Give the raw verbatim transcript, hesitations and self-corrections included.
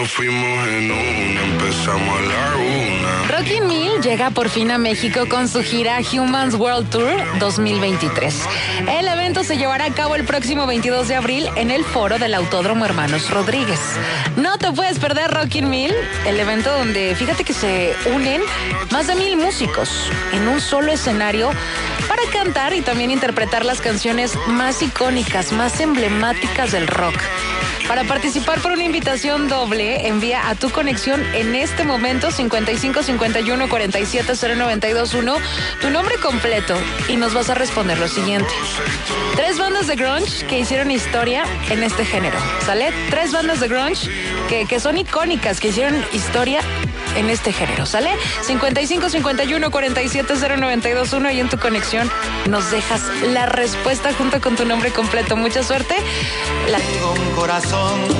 nos fuimos en una, empezamos a la una. Rocky Mill llega por fin a México con su gira Humans World Tour dos mil veintitrés. El evento se llevará a cabo el próximo veintidós de abril en el foro del Autódromo Hermanos Rodríguez. No te puedes perder Rocky Mill, el evento donde fíjate que se unen más de mil músicos en un solo escenario para cantar y también interpretar las canciones más icónicas, más emblemáticas del rock. Para participar por una invitación doble, envía a tu conexión en este momento cincuenta y cinco cincuenta y uno cuarenta y siete cero noventa y dos uno tu nombre completo y nos vas a responder lo siguiente. Tres bandas de grunge que hicieron historia en este género, ¿sale? Tres bandas de grunge que, que son icónicas, que hicieron historia en este género, ¿sale? cincuenta y cinco cincuenta y uno cuarenta y siete cero noventa y dos uno y en tu conexión nos dejas la respuesta junto con tu nombre completo. Mucha suerte. La... Tengo un corazón